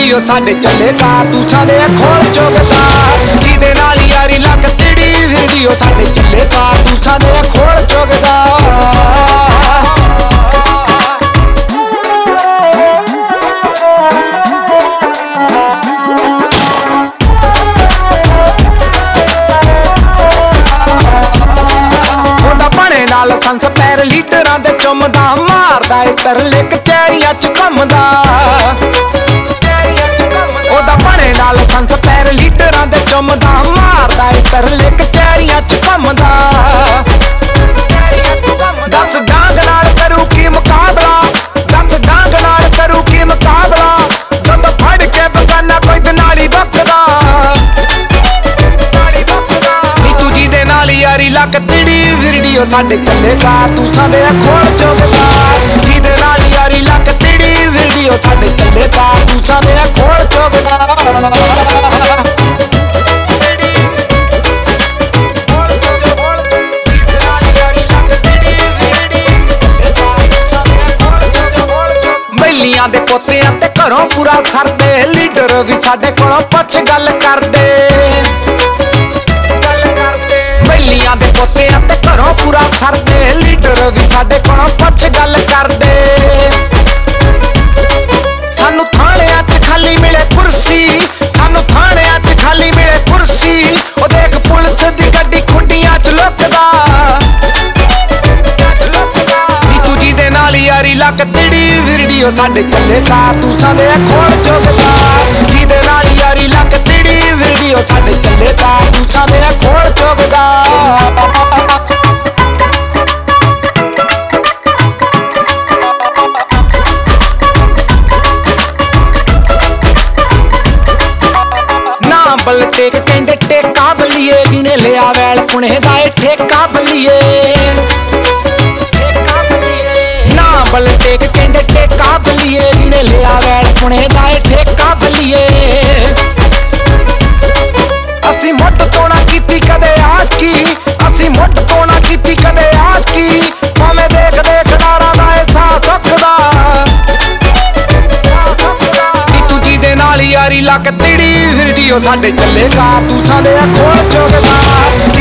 video ਸਾਡੇ ਚੱਲੇ ਕਾਰਤੂਸਾਂ ਦੇ ਖੋਲ ਚੁਗਦਾ ਜਿਹਦੇ ਨਾਲ ਯਾਰੀ ਲੱਕ ਤੇੜੀ ਵੀਡੀਓ ਸਾਡੇ ਚੱਲੇ ਕਾਰਤੂਸਾਂ ਦੇ ਖੋਲ ਚੁਗਦਾ ਸੰਸ ਪੈਰ ਲੀਡਰਾਂ ਦੇ ਚੁੰਮਦਾ ਮਾਰਦਾ ਏ ਤਰਲੇ ਕਚਹਿਰੀਆਂ ਚ ਘੁੰਮਦਾ ਉਹਦਾ ਬਣੇ ਨਾਲ ਸੰਸ ਪੈਰ ਲੀਡਰਾਂ ਦੇ ਚੁੰਮਦਾ ਮਾਰਦਾ ਏ ਤਰਲੇ ਕਚਹਿਰੀਆਂ ਚ ਘੁੰਮਦਾ ਦੱਸ ਡਾਂਗ ਨਾਲ ਕਰੂ ਕੀ ਮੁਕਾਬਲਾ ਦੱਸ ਡਾਂਗ ਨਾਲ ਕਰੂ ਕੀ ਮੁਕਾਬਲਾ ਜਦੋਂ ਫੜ ਕੇ ਬਗਾਨਾ ਕੋਈ ਤੇ ਨਾਲੀ ਬੱਕਦਾ ਨੀਤੂ ਜੀ ਦੇ ਨਾਲ ਯਾਰੀ ਲੱਕ ਤੇੜੀ ਵੀਡੀਓ ਸਾਡੇ ਚੱਲੇ ਕਾਰਤੂਸਾਂ ਦੇ ਖੋਲ ਚੁਗਦਾ ਜਿਹਦੇ ਨਾਲ ਯਾਰੀ ਲੱਕ ਤੇੜੀ ਵੀਡੀਓ ਸਾਡੇ ਚੱਲੇ ਕਾਰਤੂਸਾਂ ਦੇ ਖੋਲ ਚੁਗਦਾ ਬੈਲੀਆਂ ਦੇ ਪੋਤਿਆਂ ਤੇ ਘਰੋਂ ਪੂਰਾ ਸਰਦੇ ਲੀਡਰ ਵੀ ਸਾਡੇ ਕੋਲੋਂ ਪੁੱਛ ਗੱਲ ਕਰਦੇ ਬੈਲੀਆਂ ਦੇ ਪੋਤਿਆਂ ਤੇ ਘਰੋਂ ਪੂਰਾ ਸਰਦੇ ਲੀਡਰ ਵੀ ਸਾਡੇ ਕੋਲੋਂ ਪੁੱਛ ਗੱਲ ਕਰਦੇ ਸਾਨੂੰ ਥਾਣਿਆਂ 'ਚ ਖਾਲੀ ਮਿਲੇ ਕੁਰਸੀ ਸਾਨੂੰ ਥਾਣਿਆਂ 'ਚ ਖਾਲੀ ਮਿਲੇ ਕੁਰਸੀ ਉਹ ਦੇਖ ਪੁਲਿਸ ਦੀ ਗੱਡੀ ਖੁੱਡੀਆਂ 'ਚ ਲੁਕਦਾ ਨੀਤੂ ਜੀ ਦੇ ਨਾਲ ਯਾਰੀ ਲੱਕ ਤੇੜੀ ਵੀਡੀਓ ਸਾਡੇ ਚੱਲੇ ਕਾਰਤੂਸਾਂ ਦੇ ਖੋਲ ਚੁਗਦਾ ਜਿਹਦੇ ਨਾਲ ਯਾਰੀ ਲੱਕ ਤੇੜੀ ਵੀਡੀਓ ਸਾਡੇ ਚੱਲੇ ਕਾਰਤੂਸਾਂ ਦੇ ਖੋਲ ਚੁਗਦਾ ਬਲ ਟੇਕ ਕਹਿੰਦੇ ਟੇਕਾ ਬਲੀਏ ਜਿਹਨੇ ਲਿਆ ਵੈਲ ਪੁਣੇ ਦਾ ਏ ਠੇਕਾ ਬਲੀਏ ਨਾ ਬਲ ਟੇਕ ਕਹਿੰਦੇ ਟੇਕਾ ਬਲੀਏ ਜਿਹਨੇ ਲਿਆ ਵੈਲ ਪੁਣੇ ਦਾ ਏ ਠੇਕਾ ਬਲੀਏ ਅਸੀਂ ਮੁੱਢ ਤੋਂ ਨਾ ਕੀਤੀ ਕਦੇ ਆਸ਼ਕੀ ਅਸੀਂ ਮੁੱਢ ਤੋਂ ਨਾ ਕੀਤੀ ਕਦੇ ਆਸ਼ਕੀ ਭਾਵੇਂ ਦੇਖਦੇ ਖਿਡਾਰਾਂ ਦਾ ਅਹਿਸਾਸ ਸੁੱਕਦਾ ਨੀਤੂ ਜੀ ਦੇ ਨਾਲ ਯਾਰੀ ਲੱਕ ਤੇੜੀ ਵੀਡੀਓ ਸਾਡੇ ਚੱਲੇ ਕਾਰਤੂਸਾਂ ਦੇ ਖੋਲ ਚੁਗਦਾ